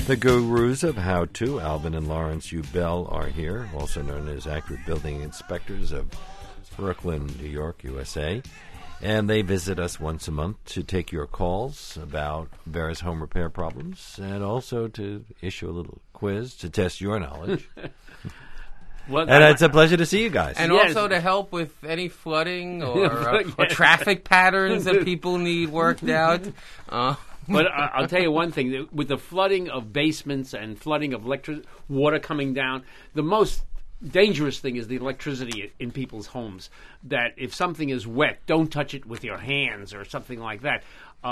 The gurus of how-to, Alvin and Lawrence U. Bell, are here, also known as Accurate Building Inspectors of Brooklyn, New York, USA. And they visit us once a month to take your calls about various home repair problems and also to issue a little quiz to test your knowledge. Well, and it's a pleasure to see you guys. And also to help with any flooding or traffic patterns that people need worked out. But I'll tell you one thing. With the flooding of basements and flooding of water coming down, the most dangerous thing is the electricity in people's homes. That if something is wet, don't touch it with your hands or something like that.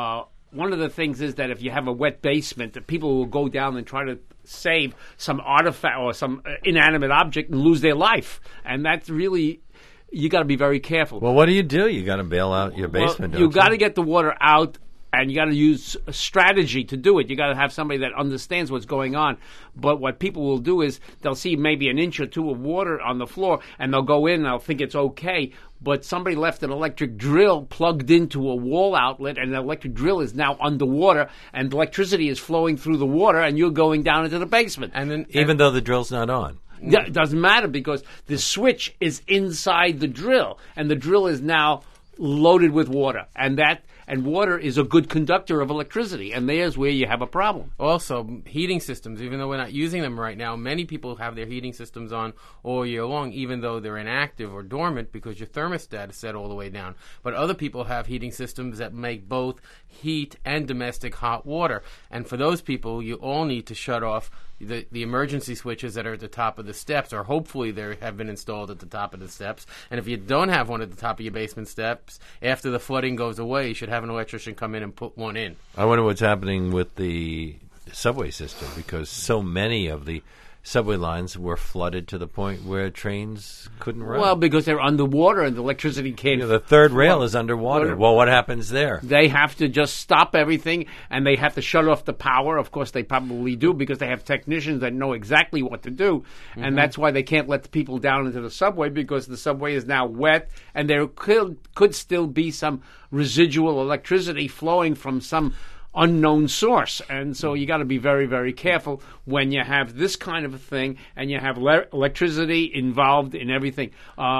One of the things is that if you have a wet basement, that people will go down and try to save some artifact or some inanimate object and lose their life. And that's really, you got to be very careful. Well, what do? You got to bail out your basement, you got to get the water out. And you got to use a strategy to do it. You got to have somebody that understands what's going on. But what people will do is they'll see maybe an inch or two of water on the floor, and they'll go in and they'll think it's okay. But somebody left an electric drill plugged into a wall outlet, and the electric drill is now underwater, and electricity is flowing through the water, and you're going down into the basement. And then, even though the drill's not on. Yeah, it doesn't matter because the switch is inside the drill, and the drill is now loaded with water, and water is a good conductor of electricity, and there's where you have a problem. Also, heating systems, even though we're not using them right now, many people have their heating systems on all year long, even though they're inactive or dormant because your thermostat is set all the way down. But other people have heating systems that make both heat and domestic hot water. And for those people, you all need to shut off the emergency switches that are at the top of the steps, or hopefully they have been installed at the top of the steps. And if you don't have one at the top of your basement steps, after the flooding goes away, you should have an electrician come in and put one in. I wonder what's happening with the subway system, because so many of the subway lines were flooded to the point where trains couldn't run. Well, because they're underwater and the electricity can't... the third rail is underwater. Well, what happens there? They have to just stop everything, and they have to shut off the power. Of course, they probably do, because they have technicians that know exactly what to do. Mm-hmm. And that's why they can't let the people down into the subway, because the subway is now wet, and there could still be some residual electricity flowing from some unknown source. And so you got to be very, very careful when you have this kind of a thing and you have electricity involved in everything.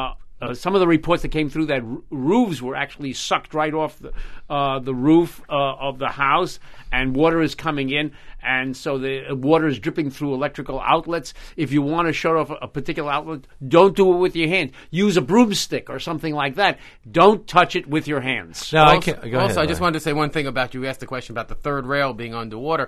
Some of the reports that came through that roofs were actually sucked right off the roof of the house, and water is coming in, and so the water is dripping through electrical outlets. If you want to shut off a particular outlet, don't do it with your hands. Use a broomstick or something like that. Don't touch it with your hands. No, I can't. Go ahead, I just wanted to say one thing about you asked the question about the third rail being underwater.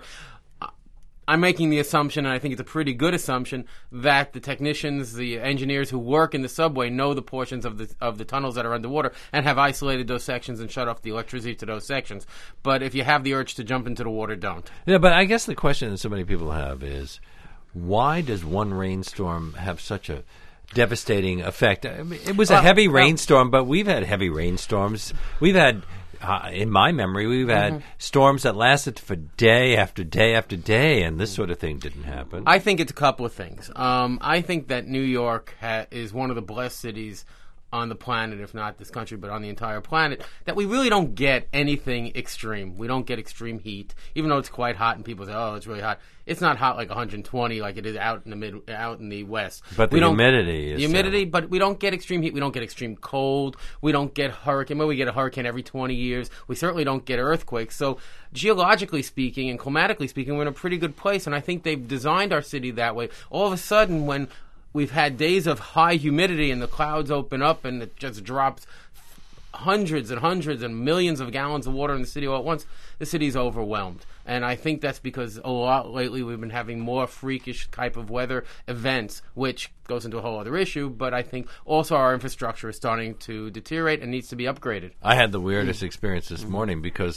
I'm making the assumption, and I think it's a pretty good assumption, that the technicians, the engineers who work in the subway know the portions of the tunnels that are underwater and have isolated those sections and shut off the electricity to those sections. But if you have the urge to jump into the water, don't. Yeah, but I guess the question that so many people have is, why does one rainstorm have such a devastating effect? I mean, it was a heavy rainstorm, but we've had heavy rainstorms. We've had... in my memory, we've had storms that lasted for day after day after day, and this sort of thing didn't happen. I think it's a couple of things. I think that New York is one of the blessed cities on the planet, if not this country, but on the entire planet, that we really don't get anything extreme. We don't get extreme heat, even though it's quite hot, and people say, "Oh, it's really hot." It's not hot like 120 like it is out in the West. But the humidity, but we don't get extreme heat. We don't get extreme cold. We don't get hurricane. Well, we get a hurricane every 20 years. We certainly don't get earthquakes. So geologically speaking and climatically speaking, we're in a pretty good place, and I think they've designed our city that way. All of a sudden, when we've had days of high humidity and the clouds open up and it just drops hundreds and hundreds and millions of gallons of water in the city all at once, the city's overwhelmed. And I think that's because a lot lately we've been having more freakish type of weather events, which goes into a whole other issue, but I think also our infrastructure is starting to deteriorate and needs to be upgraded. I had the weirdest experience this morning because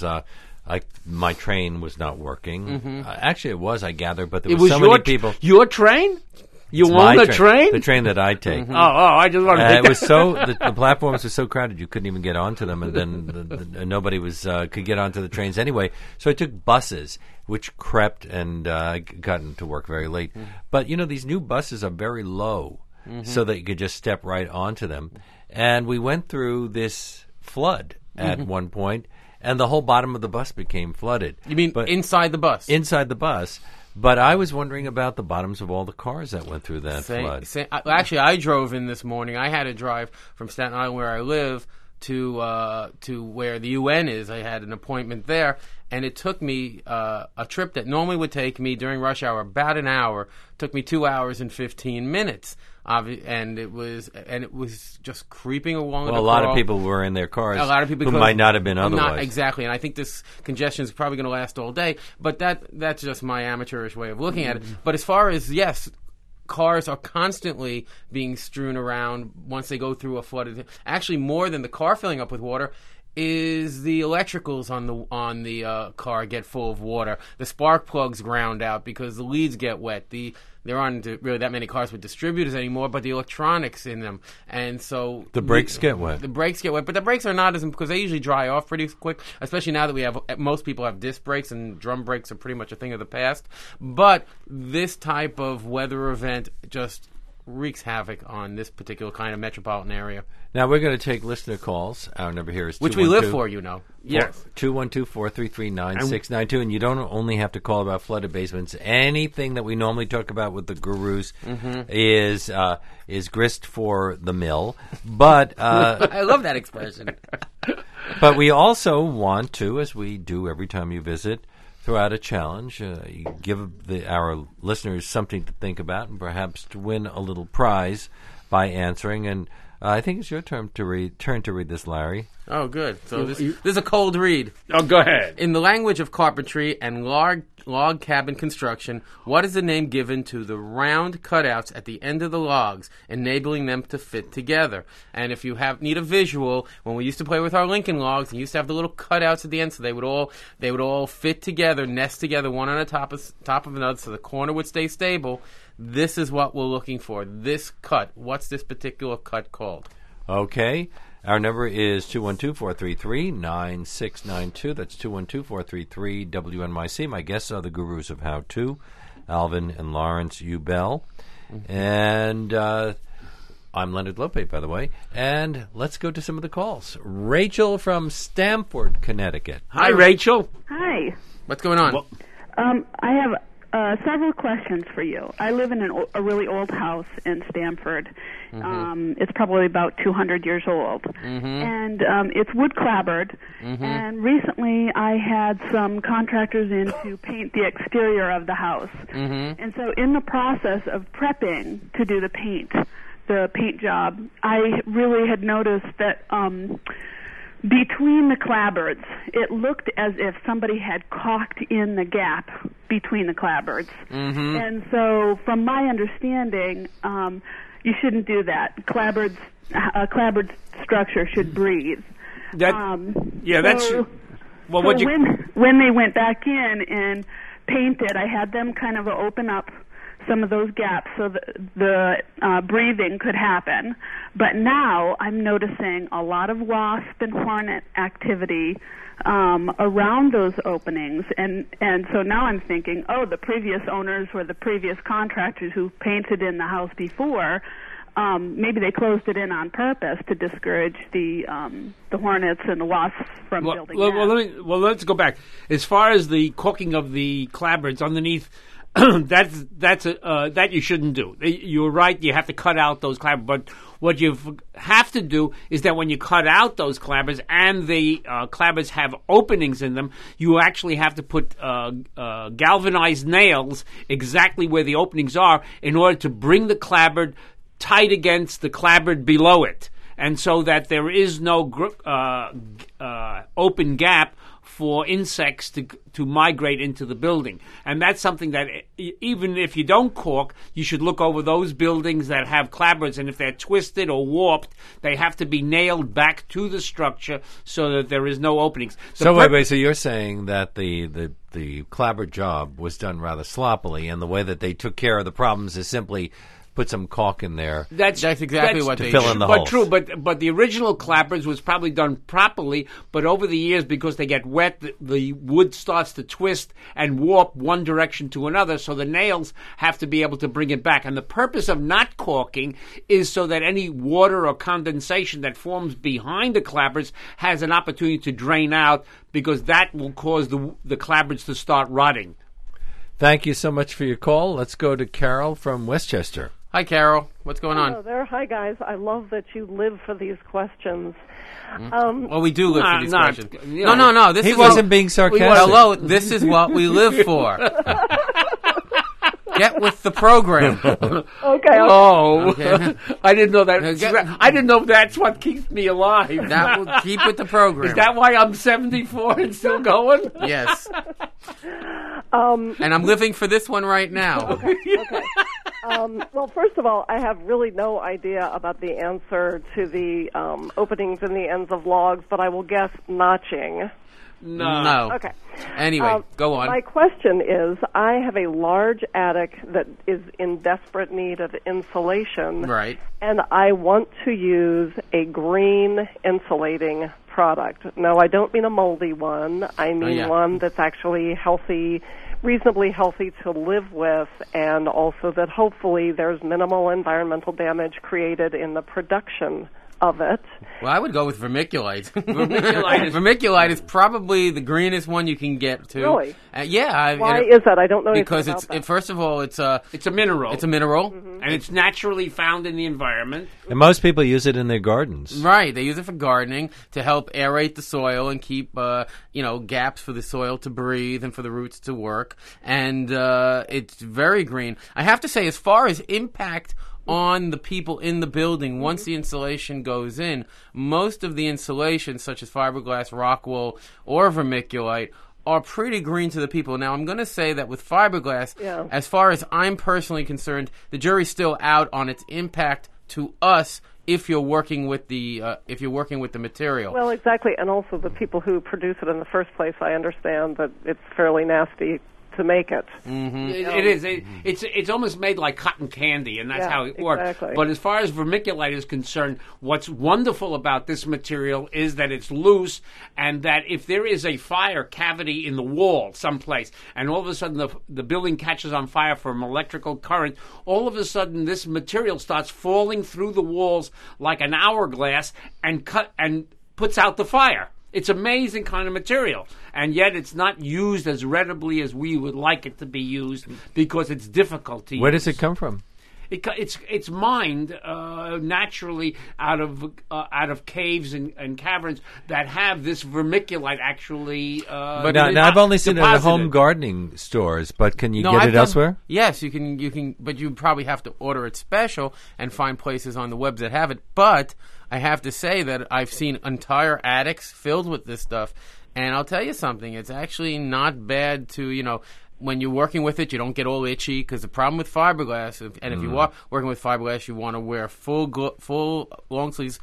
my train was not working. Actually, it was, I gather, but there was so many people. Your train? You own a train? The train that I take. I just want to it was so the platforms were so crowded you couldn't even get onto them, and then nobody could get onto the trains anyway. So I took buses, which crept and got into work very late. But these new buses are very low, so that you could just step right onto them. And we went through this flood at one point, and the whole bottom of the bus became flooded. You mean inside the bus? Inside the bus. But I was wondering about the bottoms of all the cars that went through that flood. Actually, I drove in this morning. I had to drive from Staten Island, where I live, to where the UN is. I had an appointment there, and it took me a trip that normally would take me during rush hour about an hour. Took me 2 hours and 15 minutes. And it was just creeping along. Well, a lot of people were in their cars. A lot of people who might not have been otherwise. Not exactly, and I think this congestion is probably going to last all day. But that's just my amateurish way of looking at it. But as far as cars are constantly being strewn around once they go through a flooded. Actually, more than the car filling up with water is the electricals on the car get full of water. The spark plugs ground out because the leads get wet. There aren't really that many cars with distributors anymore, but the electronics in them, and so the brakes get wet. The brakes get wet, but the brakes are not because they usually dry off pretty quick. Especially now that most people have disc brakes, and drum brakes are pretty much a thing of the past. But this type of weather event just wreaks havoc on this particular kind of metropolitan area. Now we're going to take listener calls. Our number here is 212. Which we live for, you know. Yes. 212-433-9692. And you don't only have to call about flooded basements. Anything that we normally talk about with the gurus is grist for the mill. But I love that expression. But we also want to, as we do every time you visit, throw out a challenge, give our listeners something to think about, and perhaps to win a little prize by answering. And I think it's your turn to read this, Larry. Oh, good. So this is a cold read. Oh, go ahead. In the language of carpentry and log cabin construction, what is the name given to the round cutouts at the end of the logs, enabling them to fit together? And if you need a visual, when we used to play with our Lincoln logs, we used to have the little cutouts at the end, so they would all fit together, nest together, one on the top of another, so the corner would stay stable. This is what we're looking for. This cut. What's this particular cut called? Okay. Our number is 212-433-9692. That's 212-433-WNYC. My guests are the gurus of how to, Alvin and Lawrence Ubell. And I'm Leonard Lopate, by the way. And let's go to some of the calls. Rachel from Stamford, Connecticut. Hi, Rachel. Hi. What's going on? Well, I have several questions for you. I live in a really old house in Stamford. It's probably about 200 years old. And it's wood clapboard. And recently I had some contractors in to paint the exterior of the house. And so in the process of prepping to do the paint job, I really had noticed that between the clapboards, it looked as if somebody had caulked in the gap between the clapboards. And so, from my understanding, you shouldn't do that. A clapboard structure should breathe. That's true. Well, when they went back in and painted, I had them kind of open up some of those gaps so that the breathing could happen. But now I'm noticing a lot of wasp and hornet activity around those openings. And so now I'm thinking, the previous owners or the previous contractors who painted in the house before, maybe they closed it in on purpose to discourage the hornets and the wasps from building nests. Let's go back. As far as the caulking of the clapboards underneath, that you shouldn't do. You're right. You have to cut out those clapboards. But what you have to do is that when you cut out those clapboards and the clapboards have openings in them, you actually have to put galvanized nails exactly where the openings are in order to bring the clapboard tight against the clapboard below it, and so that there is no open gap for insects to migrate into the building. And that's something that even if you don't caulk, you should look over those buildings that have clapboards, and if they're twisted or warped, they have to be nailed back to the structure so that there is no openings. So you're saying that the clapboard job was done rather sloppily, and the way that they took care of the problems is simply put some caulk in there. That's exactly what they fill in the holes. But true, but the original clapboards was probably done properly, but over the years, because they get wet, the wood starts to twist and warp one direction to another, so the nails have to be able to bring it back. And the purpose of not caulking is so that any water or condensation that forms behind the clapboards has an opportunity to drain out, because that will cause the clapboards to start rotting. Thank you so much for your call. Let's go to Carol from Westchester. Hi, Carol. What's going Hello on? there. Hi, guys. I love that you live for these questions. Well, we do live for these not- questions. you know, No. This He is wasn't being sarcastic. Hello, this is what we live for. Get with the program. Okay. Oh, Okay. I didn't know that. I didn't know that's what keeps me alive. That will keep with the program. Is that why I'm 74 and still going? Yes. And I'm living for this one right now. Well, first of all, I have really no idea about the answer to the openings in the ends of logs, but I will guess notching. No. Okay. Anyway, go on. My question is, I have a large attic that is in desperate need of insulation. Right. And I want to use a green insulating product. No, I don't mean a moldy one. I mean one that's actually healthy, reasonably healthy to live with, and also that hopefully there's minimal environmental damage created in the production of it. Well, I would go with vermiculite. Vermiculite is probably the greenest one you can get to. Really? Yeah. Why is that? I don't know because anything about that. first of all, it's a mineral. It's a mineral. Mm-hmm. And it's naturally found in the environment. And most people use it in their gardens. Right, they use it for gardening to help aerate the soil and keep gaps for the soil to breathe and for the roots to work. And it's very green. I have to say, as far as impact on the people in the building, once the insulation goes in, most of the insulation, such as fiberglass, rock wool, or vermiculite, are pretty green to the people. Now, I'm going to say that with fiberglass, as far as I'm personally concerned, the jury's still out on its impact to us if you're working with the material. Well, exactly, and also the people who produce it in the first place. I understand that it's fairly nasty to make it. Mm-hmm. It is. It's almost made like cotton candy, and that's how it works. Exactly. But as far as vermiculite is concerned, what's wonderful about this material is that it's loose, and that if there is a fire cavity in the wall someplace, and all of a sudden the building catches on fire from electrical current, all of a sudden this material starts falling through the walls like an hourglass and puts out the fire. It's amazing kind of material, and yet it's not used as readily as we would like it to be used because it's difficult to use. Where does it come from? It's mined naturally out of caves and caverns that have this vermiculite actually. But now I've only seen it at home gardening stores. But can you get it elsewhere? Yes, you can. But you probably have to order it special and find places on the web that have it. But I have to say that I've seen entire attics filled with this stuff, and I'll tell you something. It's actually not bad to when you're working with it, you don't get all itchy, because the problem with fiberglass, if you are working with fiberglass, you want to wear full long sleeves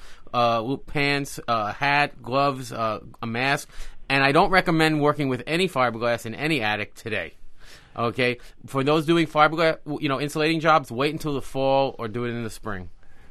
pants, hat, gloves, a mask, and I don't recommend working with any fiberglass in any attic today. Okay, for those doing fiberglass, insulating jobs, wait until the fall or do it in the spring.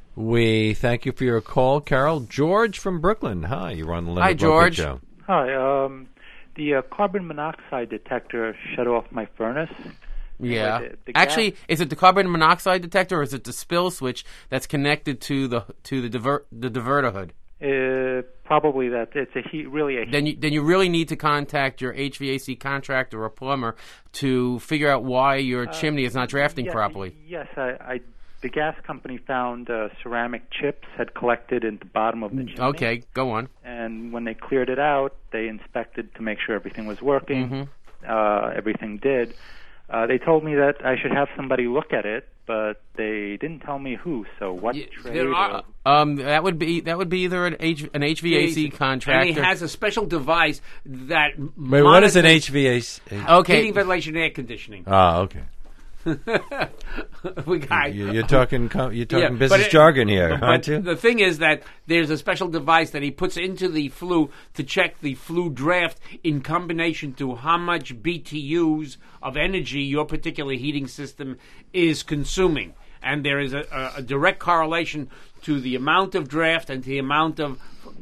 We thank you for your call, Carol. George from Brooklyn. Hi, you're on the Leonard Hi, George. Show. Hi. The carbon monoxide detector shut off my furnace. Yeah. The Actually, is it the carbon monoxide detector, or is it the spill switch that's connected to the diverter hood? Probably that. It's really a heat. Then you really need to contact your HVAC contractor or plumber to figure out why your chimney is not drafting properly. Yes, the gas company found ceramic chips had collected in the bottom of the chimney. Okay, go on. And when they cleared it out, they inspected to make sure everything was working. Mm-hmm. Everything did. They told me that I should have somebody look at it, but they didn't tell me who. So what trade? That would be either an HVAC contractor. And he has a special device that. Wait, what is an HVAC? Okay, heating, ventilation, air conditioning. Ah, okay. You're talking business jargon here, aren't you? The thing is that there's a special device that he puts into the flue to check the flue draft in combination to how much BTUs of energy your particular heating system is consuming. And there is a direct correlation to the amount of draft and the amount of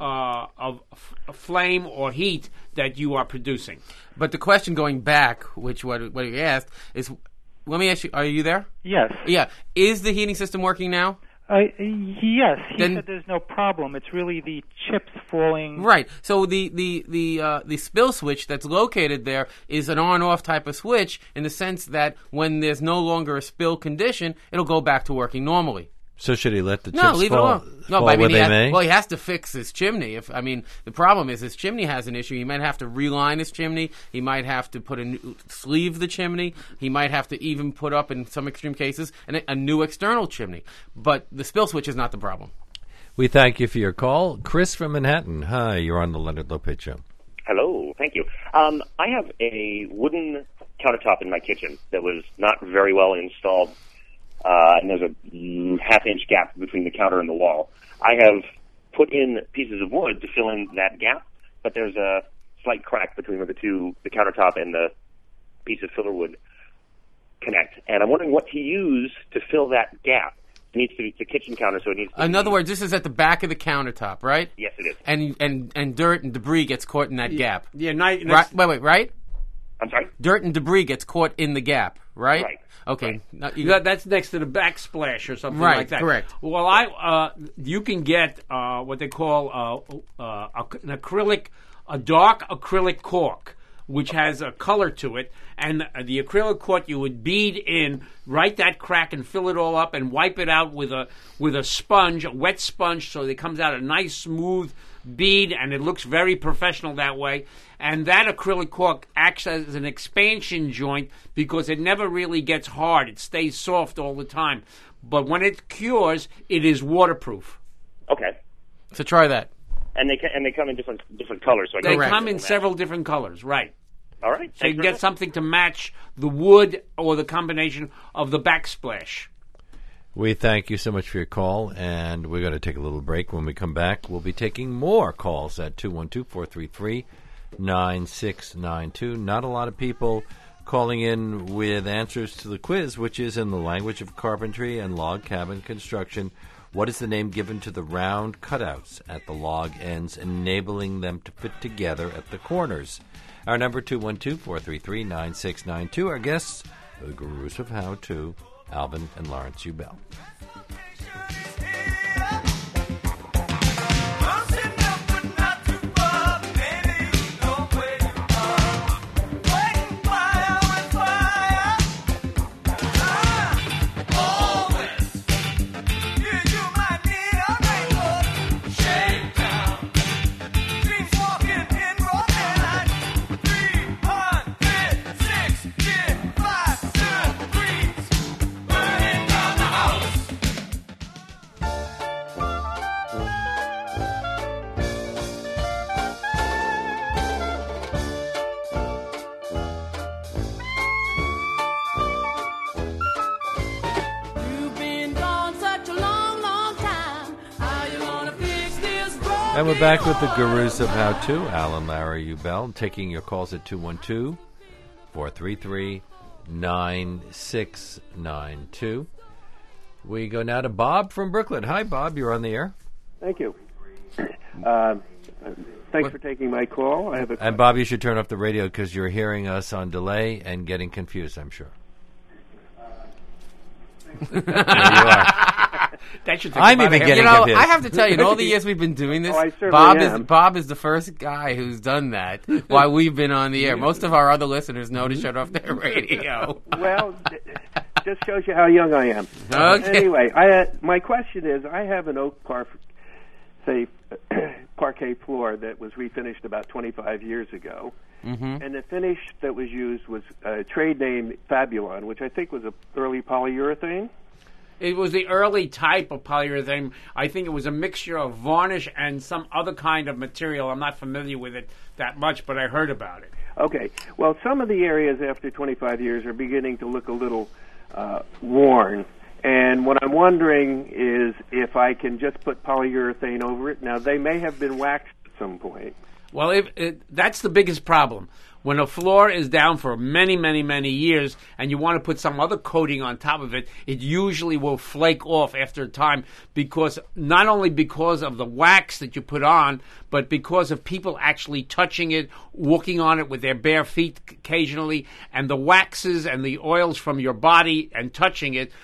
flame or heat that you are producing. But the question going back, what you asked, is... Let me ask you, are you there? Yes. Yeah. Is the heating system working now? Yes, he said there's no problem. It's really the chips falling. Right. So the spill switch that's located there is an on-off type of switch in the sense that when there's no longer a spill condition, it'll go back to working normally. So should he let the chips leave fall? it alone. No, fall but may? he has to fix his chimney. The problem is his chimney has an issue. He might have to reline his chimney. He might have to put sleeve the chimney. He might have to even put up, in some extreme cases, a new external chimney. But the spill switch is not the problem. We thank you for your call. Chris from Manhattan. Hi, you're on the Leonard Lopez Show. Hello, thank you. I have a wooden countertop in my kitchen that was not very well installed. And there's a half-inch gap between the counter and the wall. I have put in pieces of wood to fill in that gap, but there's a slight crack between where the countertop and the piece of filler wood connect. And I'm wondering what to use to fill that gap. It needs to be the kitchen counter, so it needs to In other words, this is at the back of the countertop, right? Yes, it is. And dirt and debris gets caught in that gap. Yeah, right? Wait. I'm sorry? Dirt and debris gets caught in the gap, right? Right. Okay. Right. That's next to the backsplash or something right, like that. Correct. Well, you can get what they call a dark acrylic cork, which has a color to it, and the acrylic cork you would bead in right that crack and fill it all up and wipe it out with a sponge, a wet sponge, so it comes out a nice smooth bead, and it looks very professional that way. And that acrylic cork acts as an expansion joint because it never really gets hard. It stays soft all the time. But when it cures, it is waterproof. Okay. So try that. And they come in different colors. So they come in several different colors, right. All right. So you can get something to match the wood or the combination of the backsplash. We thank you so much for your call, and we're going to take a little break. When we come back, we'll be taking more calls at 212-433-9692. Not a lot of people calling in with answers to the quiz, which is in the language of carpentry and log cabin construction. What is the name given to the round cutouts at the log ends, enabling them to fit together at the corners? Our number, 212-433-9692. Our guests, the gurus of how-to, Alvin and Lawrence Ubell. And we're back with the gurus of how-to, Alan, Larry, Ubell, taking your calls at 212-433-9692. We go now to Bob from Brooklyn. Hi, Bob. You're on the air. Thank you. Thanks for taking my call. I have a question. And, Bob, you should turn off the radio because you're hearing us on delay and getting confused, I'm sure. There you are. That should take I'm even getting confused. I have to tell you, in all the years we've been doing this, Bob is the first guy who's done that while we've been on the air. Most of our other listeners know to shut off their radio. Well, just shows you how young I am. Okay. Anyway, my question is, I have an oak parquet floor that was refinished about 25 years ago. Mm-hmm. And the finish that was used was a trade name Fabulon, which I think was an early polyurethane. It was the early type of polyurethane. I think it was a mixture of varnish and some other kind of material. I'm not familiar with it that much, but I heard about it. Okay. Well, some of the areas after 25 years are beginning to look a little worn. And what I'm wondering is if I can just put polyurethane over it. Now, they may have been waxed at some point. Well, that's the biggest problem. When a floor is down for many, many, many years and you want to put some other coating on top of it, it usually will flake off after a time because not only because of the wax that you put on, but because of people actually touching it, walking on it with their bare feet occasionally, and the waxes and the oils from your body and touching it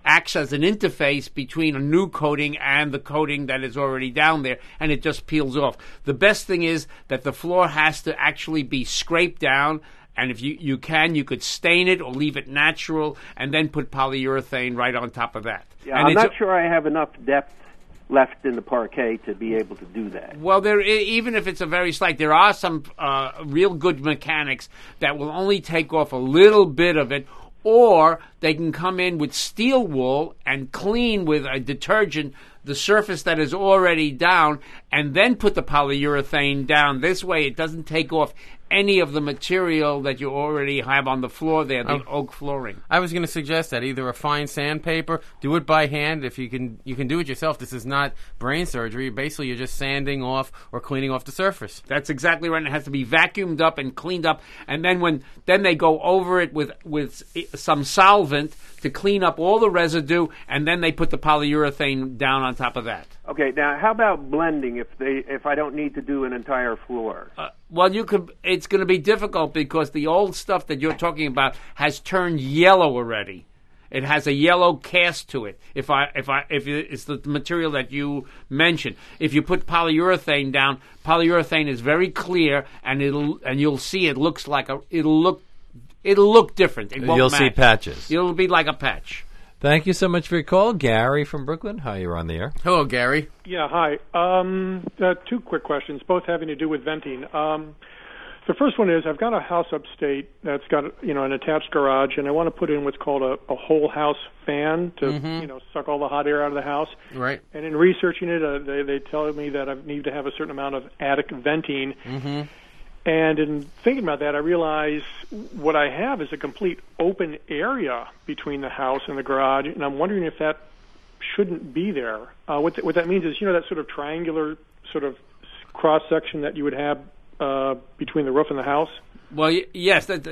acts as an interface between a new coating and the coating that is already down there, and it just peels off. The best thing is that the floor has to actually be scraped down, and if you could stain it or leave it natural, and then put polyurethane right on top of that. Yeah, and I'm not sure I have enough depth left in the parquet to be able to do that. Well, even if it's a very slight, there are some real good mechanics that will only take off a little bit of it, or they can come in with steel wool and clean with a detergent the surface that is already down, and then put the polyurethane down. This way it doesn't take off any of the material that you already have on the floor there, the oak flooring. I was going to suggest that either a fine sandpaper, do it by hand. If you can do it yourself. This is not brain surgery. Basically, you're just sanding off or cleaning off the surface. That's exactly right. And it has to be vacuumed up and cleaned up, and then they go over it with some solvent to clean up all the residue, and then they put the polyurethane down on top of that. Okay, now how about blending if I don't need to do an entire floor? Well, it's going to be difficult because the old stuff that you're talking about has turned yellow already. It has a yellow cast to it. If it's the material that you mentioned, if you put polyurethane down, polyurethane is very clear, and you'll see it looks like it'll look different. It won't You'll match. see patches. It'll be like a patch. Thank you so much for your call. Gary from Brooklyn. Hi, you're on the air. Hello, Gary. Yeah, hi. Two quick questions, both having to do with venting. The first one is I've got a house upstate that's got an attached garage, and I want to put in what's called a whole house fan to suck all the hot air out of the house. Right. And in researching it, they tell me that I need to have a certain amount of attic venting. Mm-hmm. And in thinking about that, I realize what I have is a complete open area between the house and the garage, and I'm wondering if that shouldn't be there. What that means is, that sort of triangular sort of cross-section that you would have between the roof and the house. Well, yes, that's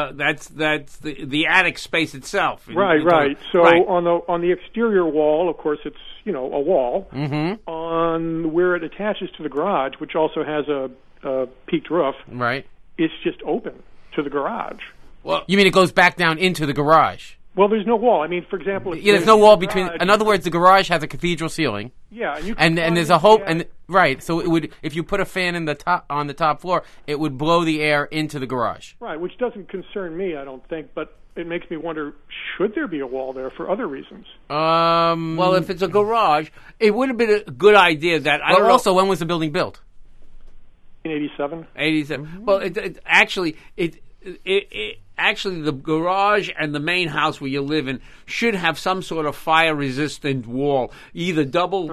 the attic space itself. Right. So right. on the exterior wall, of course, it's a wall. Mm-hmm. On where it attaches to the garage, which also has a peaked roof, right? It's just open to the garage. Well, you mean it goes back down into the garage? Well, there's no wall. I mean, for example, there's no wall between. In other words, the garage has a cathedral ceiling. Yeah, and there's a hole, and right. So it would, if you put a fan on the top floor, it would blow the air into the garage. Right, which doesn't concern me, I don't think, but it makes me wonder: should there be a wall there for other reasons? Well, if it's a garage, it would have been a good idea that. Also, when was the building built? 1987. 87. Mm-hmm. Well, actually, the garage and the main house where you live in should have some sort of fire-resistant wall, either double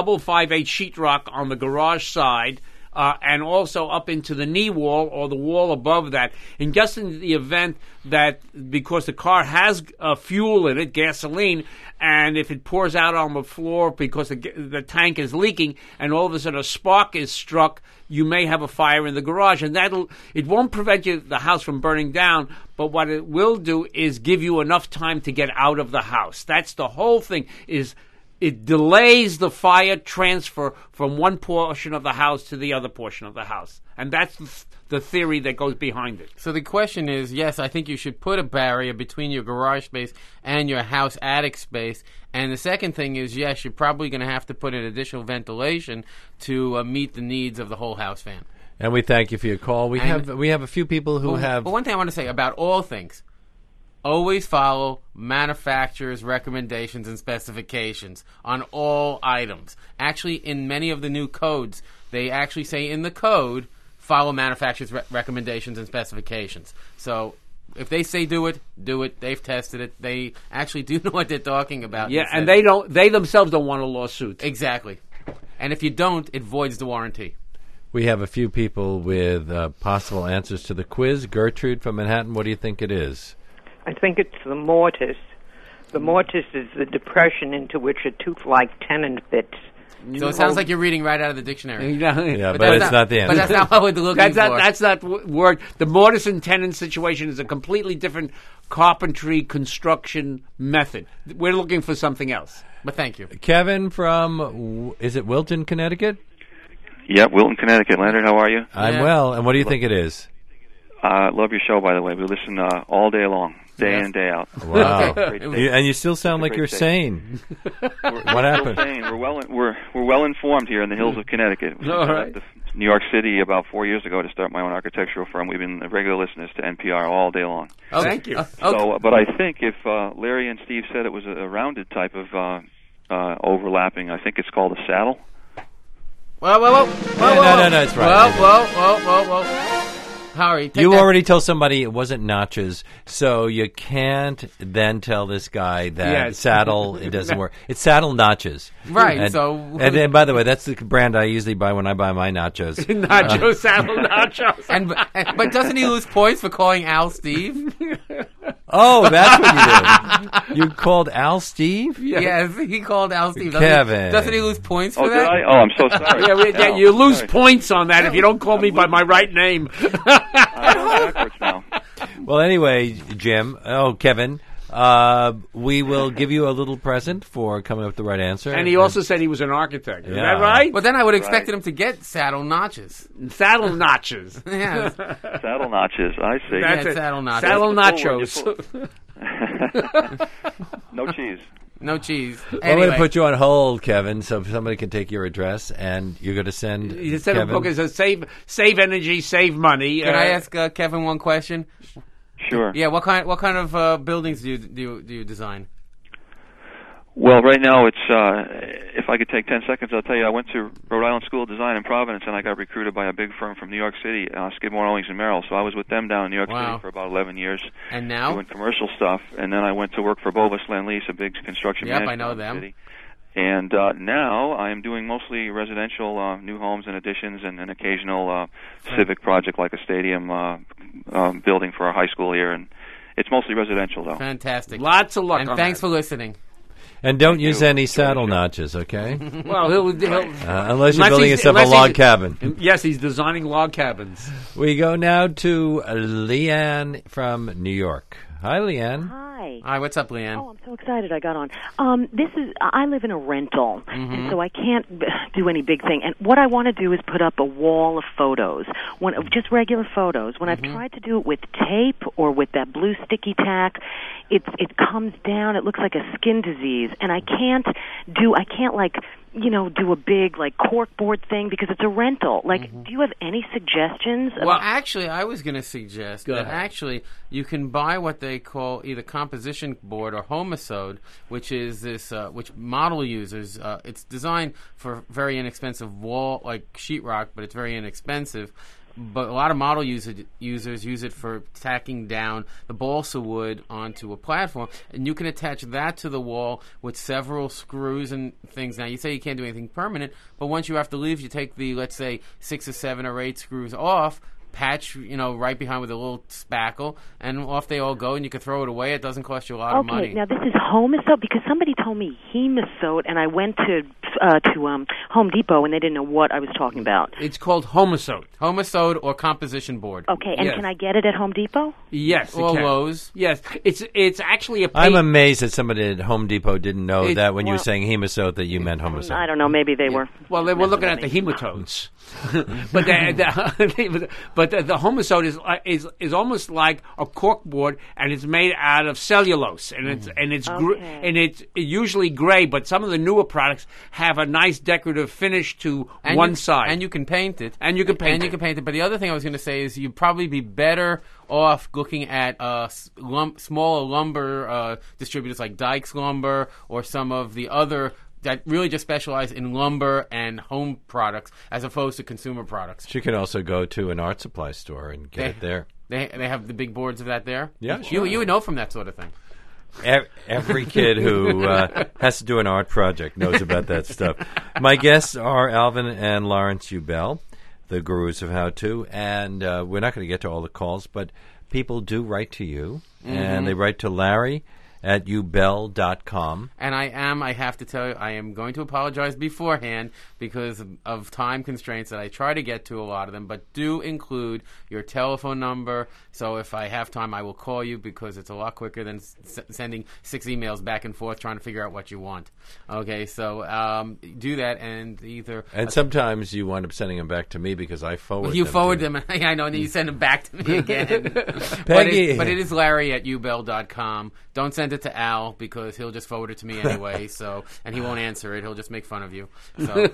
5/8 sheetrock on the garage side, and also up into the knee wall or the wall above that. And just in the event that, because the car has fuel in it, gasoline, and if it pours out on the floor because the tank is leaking, and all of a sudden a spark is struck, you may have a fire in the garage, and it won't prevent the house from burning down, but what it will do is give you enough time to get out of the house. That's the whole thing, is it delays the fire transfer from one portion of the house to the other portion of the house. And that's the theory that goes behind it. So the question is, yes, I think you should put a barrier between your garage space and your house attic space. And the second thing is, yes, you're probably going to have to put in additional ventilation to meet the needs of the whole house fan. And we thank you for your call. We have a few people who have... But one thing I want to say about all things, always follow manufacturer's recommendations and specifications on all items. Actually, in many of the new codes, they actually say in the code, follow manufacturer's recommendations and specifications. So if they say do it, do it. They've tested it. They actually do know what they're talking about. Yeah, and they themselves don't want a lawsuit. Exactly. And if you don't, it voids the warranty. We have a few people with possible answers to the quiz. Gertrude from Manhattan, what do you think it is? I think it's the mortise. The mortise is the depression into which a tooth-like tenon fits. So it sounds like you're reading right out of the dictionary. Yeah, but it's not the answer. But that's not what we're looking for. That's not word. The mortise and tenon situation is a completely different carpentry construction method. We're looking for something else. But thank you. Kevin from, is it Wilton, Connecticut? Yeah, Wilton, Connecticut. Leonard, how are you? I'm well. And what do you think it is? Love your show, by the way. We listen all day long. day in and day out. Wow. Great steak. And you still sound like you're steak. sane. What happened? We're well informed here in the hills of Connecticut. All I right. left New York City about 4 years ago to start my own architectural firm. We've been regular listeners to NPR all day long. Oh, thank you. So, but I think if Larry and Steve said it was a rounded type of overlapping, I think it's called a saddle. Whoa. No, it's right. Whoa. Harry, take You that. already told somebody it wasn't notches, so you can't then tell this guy that Yes. saddle, it doesn't work. It's saddle notches. Right, And, so- And then, by the way, that's the brand I usually buy when I buy my nachos. Nacho saddle nachos. But doesn't he lose points for calling Al Steve? Oh, that's what you did. You called Al Steve? Yes, he called Al Steve. Kevin. Doesn't he lose points for Oh, that? did I? Oh, I'm so sorry. Yeah, you lose points on that if you don't call me by my right name. I'm backwards now. Well, anyway, Jim, Kevin, we will give you a little present for coming up with the right answer. And he also said he was an architect. Is Yeah. that right? But then I would have expected him to get saddle notches. Saddle notches. Yes. Saddle notches, I see. That's Yeah, it. saddle nachos. Saddle That's the nachos. No cheese. No cheese. Well, I'm Anyway. going to put you on hold, Kevin, so somebody can take your address, and you're going to send You said a Kevin. book is a save energy, save money. Can I ask Kevin one question? Sure. Yeah, what kind of buildings do you design? Well, right now it's if I could take 10 seconds, I'll tell you I went to Rhode Island School of Design in Providence, and I got recruited by a big firm from New York City, Skidmore, Owings and Merrill. So I was with them down in New York Wow. City for about 11 years. And now? Doing commercial stuff, and then I went to work for Bovis Land Lease, a big construction Yep, management I know in the them. city. And now I am doing mostly residential new homes and additions, and an occasional civic project like a stadium building for our high school here. And it's mostly residential, though. Fantastic. Lots of luck And on thanks that. for listening. And don't use any saddle notches, okay? Well, he'll Unless you're building yourself a log cabin. Yes, he's designing log cabins. We go now to Leanne from New York. Hi, Leanne. Hi. Hi, what's up, Leanne? Oh, I'm so excited I got on. I live in a rental, and so I can't do any big thing. And what I want to do is put up a wall of photos, just regular photos. When I've tried to do it with tape or with that blue sticky tack, it comes down. It looks like a skin disease, and I can't do a big like corkboard thing because it's a rental. Like, do you have any suggestions? Well, actually, I was going to suggest Go that ahead. actually you can buy what they call either composition board or homosode, which is this, which model users. It's designed for very inexpensive wall, like sheetrock, but it's very inexpensive. But a lot of model users use it for tacking down the balsa wood onto a platform, and you can attach that to the wall with several screws and things. Now, you say you can't do anything permanent, but once you have to leave, you take the, let's say, 6 or 7 or 8 screws off, patch, right behind with a little spackle, and off they all go, and you can throw it away. It doesn't cost you a lot of money. Okay, now this is homosode because somebody told me hemisode, and I went to Home Depot and they didn't know what I was talking about. It's called homosode. Homosode or composition board. Okay, and Yes. can I get it at Home Depot? Yes, it Or can. Lowe's. Yes, it's actually a. I'm amazed that somebody at Home Depot didn't know It- that when you were well- saying hemosote that you meant homosode. I don't know. Maybe they were. Well, they were looking at the hematodes, but the homosode is almost like a corkboard, and it's made out of cellulose, and it's usually gray. But some of the newer products have a nice decorative finish to one side, and you can paint it, it. But the other thing I was going to say is you'd probably be better off looking at smaller lumber distributors like Dykes Lumber or some of the other that really just specialize in lumber and home products as opposed to consumer products. She could also go to an art supply store and get it there. They have the big boards of that there? Yeah, sure. You would know from that sort of thing. Every kid who has to do an art project knows about that stuff. My guests are Alvin and Lawrence Ubell, the gurus of how to, and we're not going to get to all the calls, but people do write to you, and they write to Larry at ubell.com. And I have to tell you, I am going to apologize beforehand because of time constraints that I try to get to a lot of them, but do include your telephone number. So if I have time, I will call you because it's a lot quicker than sending 6 emails back and forth trying to figure out what you want. Okay, so do that and either... And sometimes you wind up sending them back to me because I forward them. You forward them, I know, and then you send them back to me again. Peggy. But it is Larry at ubell.com. Don't send it to Al because he'll just forward it to me anyway. And he won't answer it. He'll just make fun of you. So.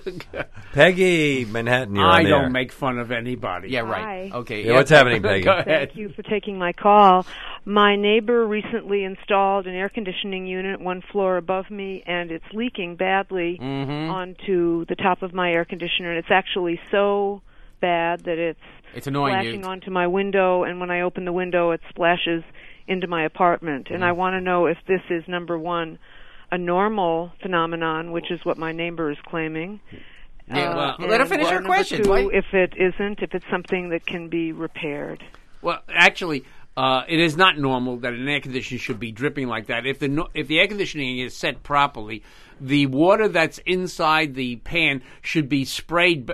Peggy, Manhattan, you're I on don't there. make fun of anybody. Yeah, right. Hi. Okay. Yeah, what's happening, Peggy? Go ahead. Thank you for taking my call. My neighbor recently installed an air conditioning unit 1 floor above me, and it's leaking badly onto the top of my air conditioner. And it's actually so bad that it's annoying splashing onto my window, and when I open the window, it splashes into my apartment. And I want to know if this is, number one, a normal phenomenon, which is what my neighbor is claiming. Yeah, well, let her finish her question. Two, if it isn't, if it's something that can be repaired. Well, actually, it is not normal that an air conditioner should be dripping like that. If the air conditioning is set properly, the water that's inside the pan should be sprayed.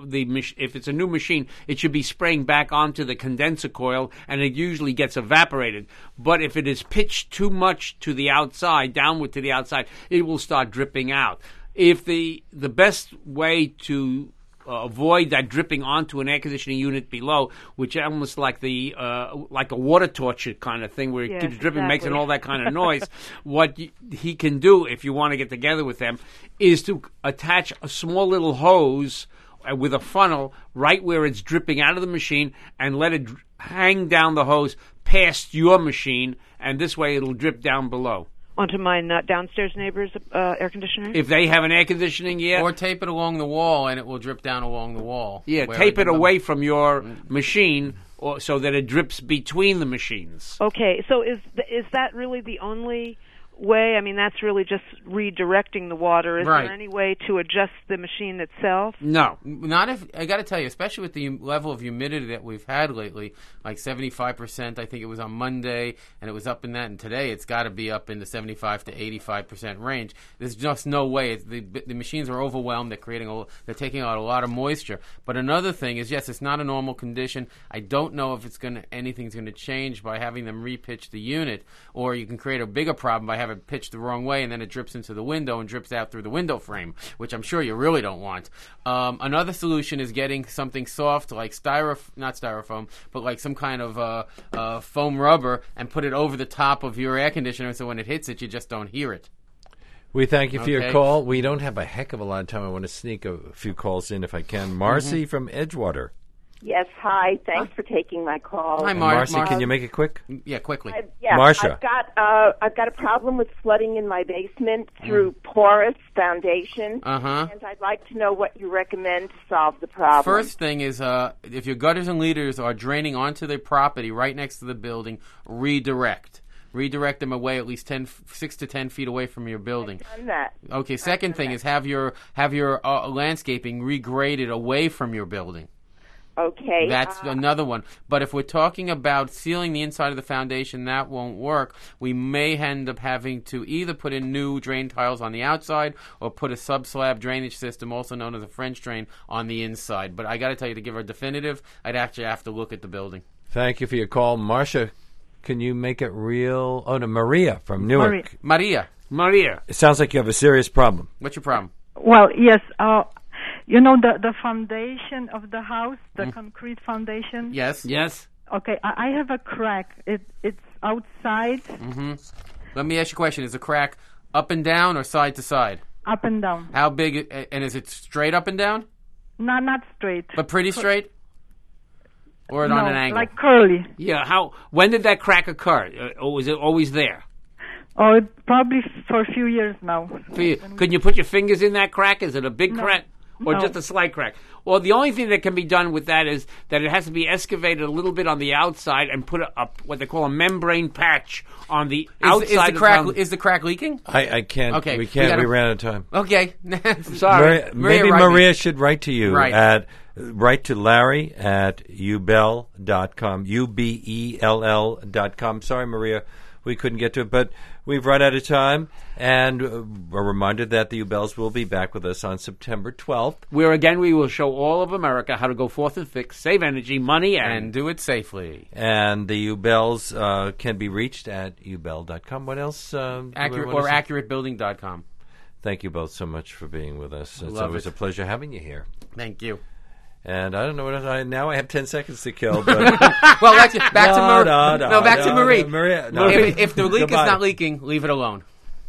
If it's a new machine, it should be spraying back onto the condenser coil, and it usually gets evaporated. But if it is pitched too much to the outside, downward to the outside, it will start dripping out. If the best way to avoid that dripping onto an air conditioning unit below, which is almost like like a water torture kind of thing, where it keeps dripping, makes all that kind of noise. What he can do, if you want to get together with them, is to attach a small little hose with a funnel right where it's dripping out of the machine, and let it hang down the hose past your machine, and this way it'll drip down below. Onto my downstairs neighbor's air conditioner? If they have an air conditioning, Or tape it along the wall, and it will drip down along the wall. Yeah, tape it away from your machine so that it drips between the machines. Okay, so is that really the only way? I mean, that's really just redirecting the water. Is there any way to adjust the machine itself? No. Not if, I got to tell you, especially with the level of humidity that we've had lately, like 75%, I think it was on Monday, and it was up in that, and today it's got to be up in the 75 to 85% range. There's just no way. The machines are overwhelmed. They're taking out a lot of moisture. But another thing is, yes, it's not a normal condition. I don't know if anything's going to change by having them repitch the unit, or you can create a bigger problem by having it pitched the wrong way, and then it drips into the window and drips out through the window frame, which I'm sure you really don't want. Another solution is getting something soft like not styrofoam, but like some kind of foam rubber, and put it over the top of your air conditioner, so when it hits it, you just don't hear it. We thank you for your call. We don't have a heck of a lot of time. I want to sneak a few calls in if I can. Marcy from Edgewater. Yes, hi. Thanks for taking my call. Hi, Marcy. Can you make it quick? Yeah, quickly. Marcia. I've got a problem with flooding in my basement through porous foundation, and I'd like to know what you recommend to solve the problem. First thing is, if your gutters and leaders are draining onto the property right next to the building, redirect. Redirect them away at least 6 to 10 feet away from your building. I've done that. Okay. Second thing is have your landscaping regraded away from your building. Okay. That's another one. But if we're talking about sealing the inside of the foundation, that won't work. We may end up having to either put in new drain tiles on the outside or put a sub-slab drainage system, also known as a French drain, on the inside. But I got to tell you, to give her a definitive, I'd actually have to look at the building. Thank you for your call. Marcia, can you make it real? Oh, no, Maria from Newark. Maria. It sounds like you have a serious problem. What's your problem? Well, yes. You know the foundation of the house, the concrete foundation? Yes. Okay, I have a crack. It's outside. Let me ask you a question. Is the crack up and down or side to side? Up and down. How big, and is it straight up and down? Not straight. But pretty straight? Or on an angle? Like curly. Yeah, when did that crack occur? Or was it always there? Oh, probably for a few years now. Could you put your fingers in that crack? Is it a big crack? Or just a slight crack? Well, the only thing that can be done with that is that it has to be excavated a little bit on the outside and put what they call a membrane patch on the outside. Is the crack leaking? I can't. Okay. We can't. We ran out of time. Okay. Sorry. Maria should write to you write to Larry at ubell.com, ubell.com. Sorry, Maria. we couldn't get to it. But we've run out of time, and a reminder that the Ubells will be back with us on September 12th. Where, again, we will show all of America how to go forth and fix, save energy, money, and do it safely. And the Ubells can be reached at ubell.com. What else? AccurateBuilding.com. Thank you both so much for being with us. It's Love always it. a pleasure having you here. Thank you. And I don't know what else. Now I have 10 seconds to kill. But well, back to Marie. Maria, if the leak is not leaking, leave it alone.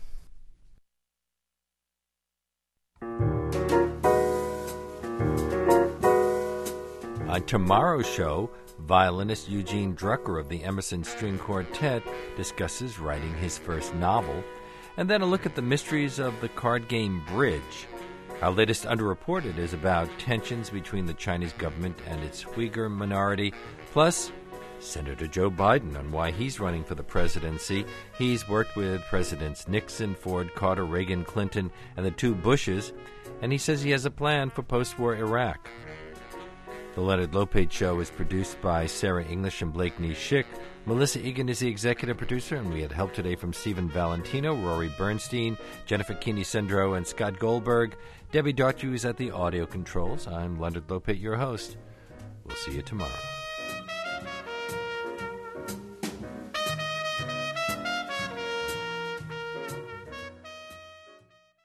On tomorrow's show, violinist Eugene Drucker of the Emerson String Quartet discusses writing his first novel, and then a look at the mysteries of the card game Bridge. Our latest Underreported is about tensions between the Chinese government and its Uyghur minority, plus Senator Joe Biden on why he's running for the presidency. He's worked with Presidents Nixon, Ford, Carter, Reagan, Clinton, and the two Bushes, and he says he has a plan for post-war Iraq. The Leonard Lopate Show is produced by Sarah English and Blakeney Schick. Melissa Egan is the executive producer, and we had help today from Stephen Valentino, Rory Bernstein, Jennifer Keeney-Sendro, and Scott Goldberg. Debbie Daughtry is at the audio controls. I'm Leonard Lopate, your host. We'll see you tomorrow.